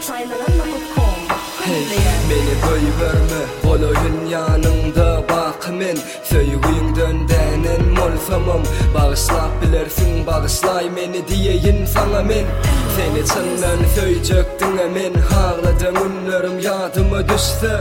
Meni böýberme, goloýun ýanynda bak men. Söýgüýüňden dänen molsamam, bagyşlap bilersiň, bagyşlay meni diýeýin saňa men. Seni çyndan söýjekdiň men, hagladyň günlerim ýadyma düşse.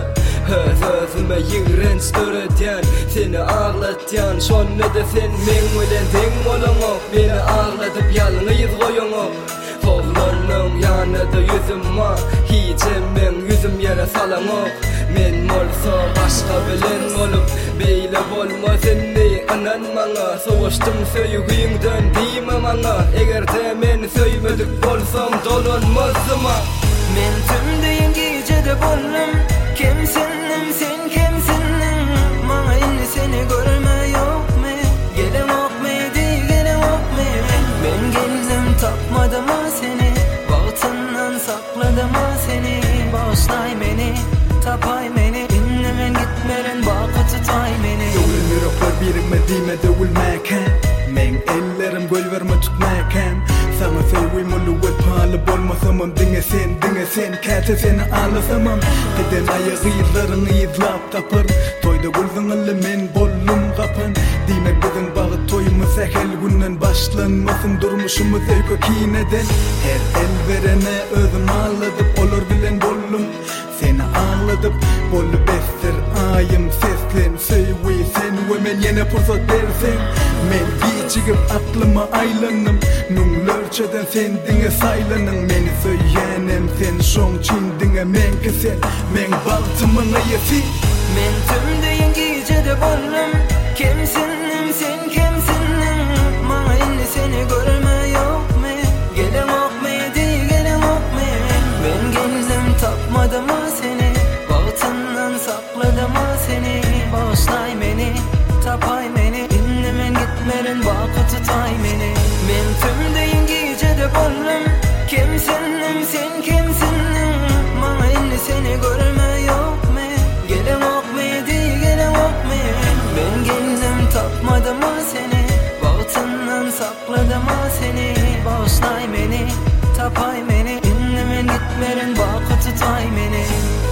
Özüme ýigrenç döredýän, seni aglatýan, şonda sen men bilen teň bolanok, meni agladyp ýalňyz goýanok. Kovlanım yanada yüzüme, hicem men yüzüm yere salanok. Men molsa başka bilen olup, beýle bolmaz endi anan maňa. Soğuşdum söýgüýüňden diýme maňa, egerde men söýmedik bolsam dolanmazdyma. Men tümdeýin gijede bollum, kimsinnim sen kimsinnim, maňa indi seni görme ýokmy, gelemokmy diýgelemokmy. Men geldim tapmadım seni, bagtyndan sakladım seni. Bağışlay meni, tapay meni, innemen gitmeren baky tutay meni. Döwülmerekler birime diýme döwülmäken, men ellerim gölverme tutmäken. Sana söýgüýüm uluwet paly bolmasamam, diňe sen käte seni alasamam. Giden aýagylaryny ýyzlap tapar, toýda gülüňle men bollum gapyn. Diýmek biziň bagy toýumyz ähel günden başlanmasyn, durmuşymyz öýke kineden. Her el verene özüm ağladyp, olar bilen bollum. Seni ağladyp, bolup estir aýym seslen. Söýgüý sen we men ýene pursat bersen. Men giçigip aklyma aýlanyp, nüňlerçeden sen diňe saýlanyň. Meni söýýänem sen şoň çin diňe menki sen, men bagtymyň ýeti. Men tümdeýin gijede bollum, kimsinnim sen kimsinnim, maňa indi seni görme ýokmy, gelemokmy diýgelemokmy. Men geldim tapmadım seni, bagtyndan sakladım seni. Bağışlay meni, tapay meni, innemen gitmeren baky tutay meni. Men tümdeýin gijede bollum, kimsinnim sen kimsinnim, maňa indi seni görme ýokmy, gelemokmy diýgelemokmy. Men geldim tapmadım seni, bagtyndan sakladım seni. Bağışlay meni, tapay meni, innemen gitmeren baky tutay meni.